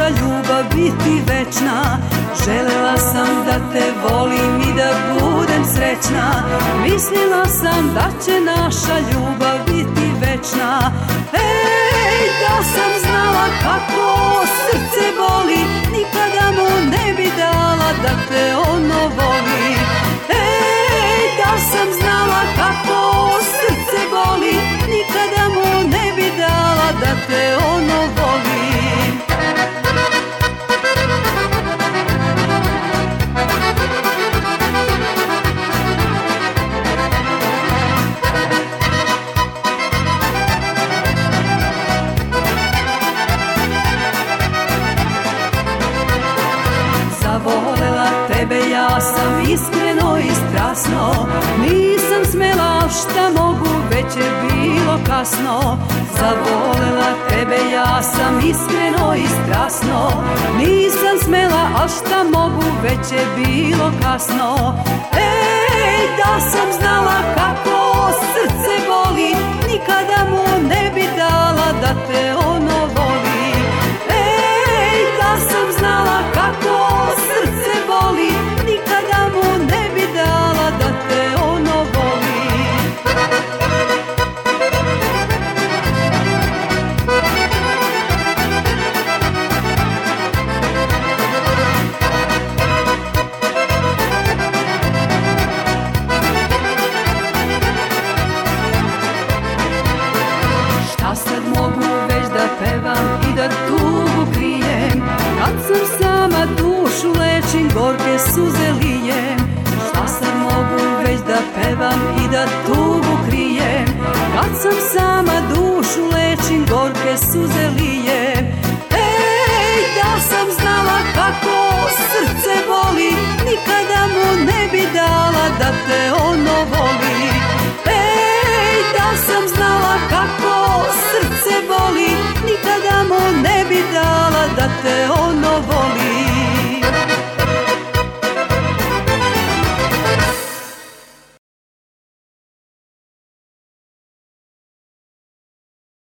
naša ljubav biti večna. Želela sam da te volim i da budem srećna. Mislila sam da će naša ljubav biti večna. Ej, da sam znala kako srce boli, nikada mu ne bi dala da te ono voli. Ej, da sam znala kako srce boli, nikada mu ne bi dala da te ono voli. Zavolela tebe ja sam iskreno i strasno, nisam smela, šta mogu, već je bilo kasno. Zavolela tebe ja sam iskreno i strasno, nisam smela, a šta mogu, već je bilo kasno. Ej, da sam znala kako srce boli, nikada mu ne bi dala da te ono voli. Ej, da sam znala kako srce boli, nikada mu ne bi dala da te ono voli. Šta sad mogu već da pevam i da tugu krijem, kad sam sama dušu lečim, gorke suze lijem. Šta sad mogu već da pevam i da tugu krijem, kad sam sama dušu lečim, gorke suze lijem. Ej, da sam znala kako srce boli, nikada mu ne bi dala da te ono voli. Ej, da sam znala kako srce boli, nikada mu ne bi dala da te ono voli.